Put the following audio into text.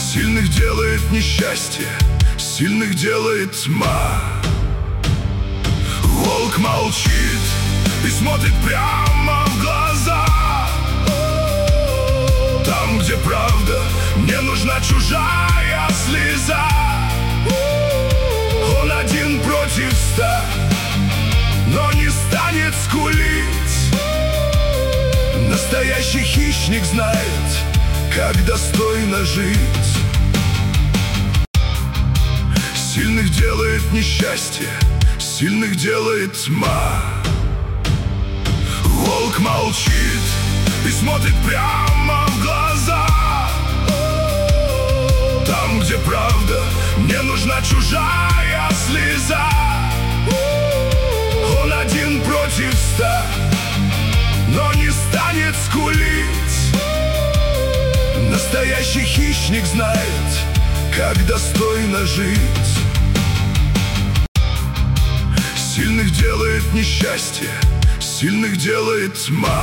Сильных делает несчастье, сильных делает тьма. Волк молчит и смотрит прямо в глаза. Там, где правда, не нужна чужая слеза. Он один против 100, но не станет скулить. Настоящий хищник знает, как достойно жить. Сильных делает несчастье, сильных делает тьма. Волк молчит и смотрит прямо в глаза. Там, где правда, не нужна чужая слеза. Он один против 100, но не станет скулить. Настоящий хищник знает, как достойно жить. Сильных делает несчастье, сильных делает тьма.